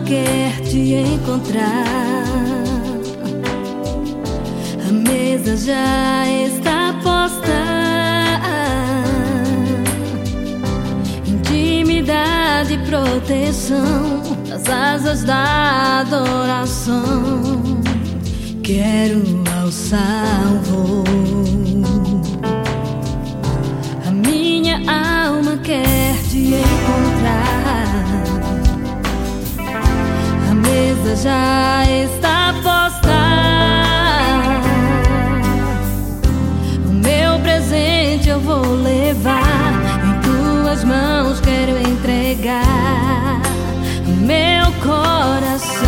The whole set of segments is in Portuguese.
quer te encontrar. A mesa já está posta. Intimidade e proteção nas asas da adoração. Quero alçar o voo. A minha alma quer te encontrar. A mesa já está posta. O meu presente eu vou levar. Em tuas mãos quero entregar o meu coração.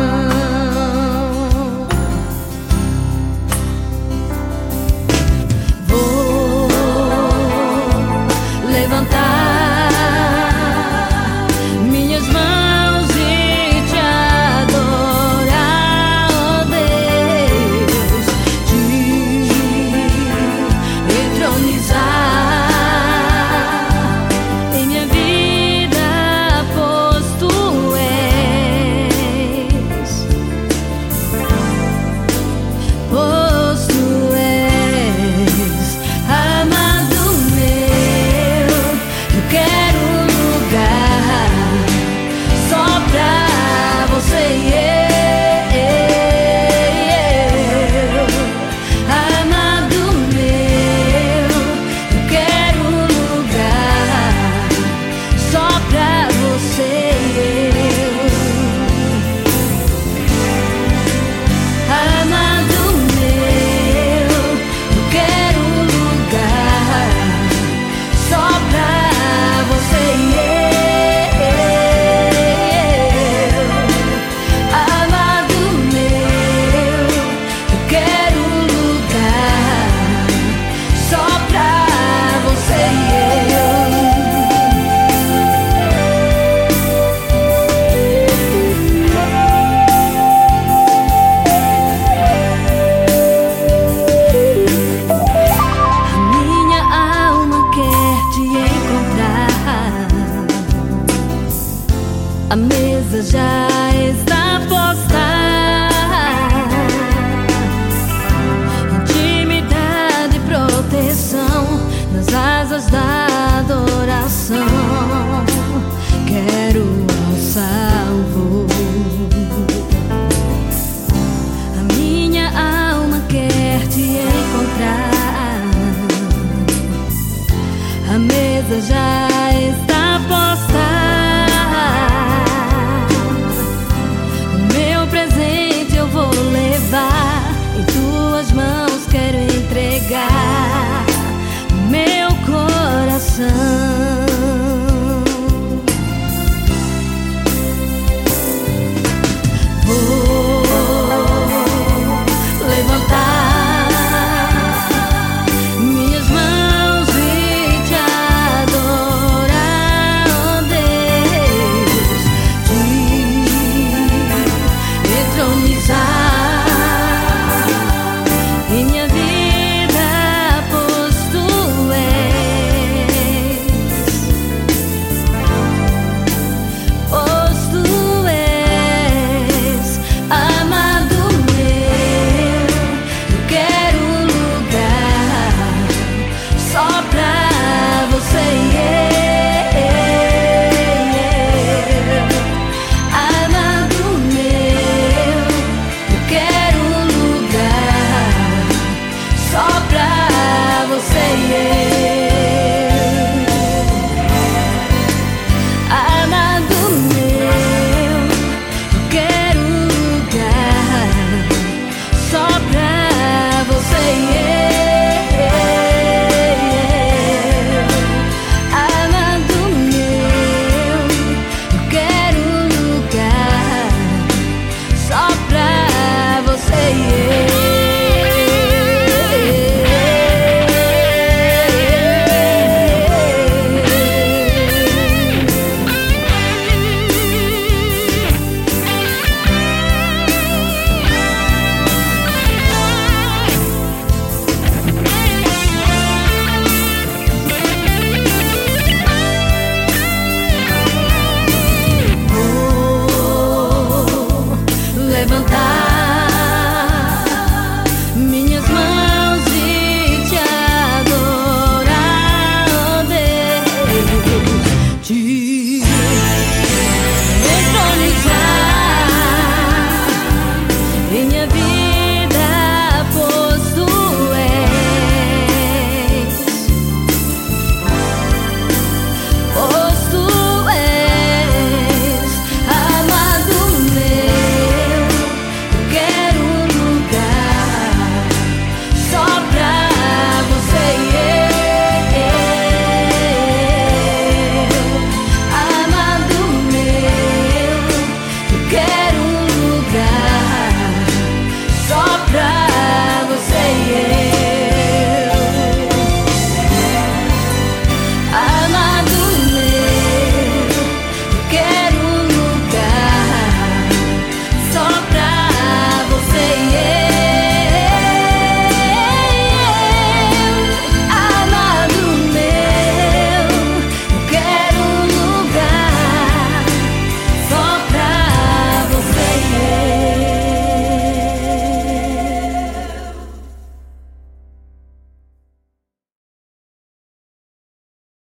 A mesa já está posta. Intimidade e proteção nas asas da adoração. Quero alçar o voo. A minha alma quer te encontrar. A mesa já está posta. Em tuas mãos quero entregar meu coração. Você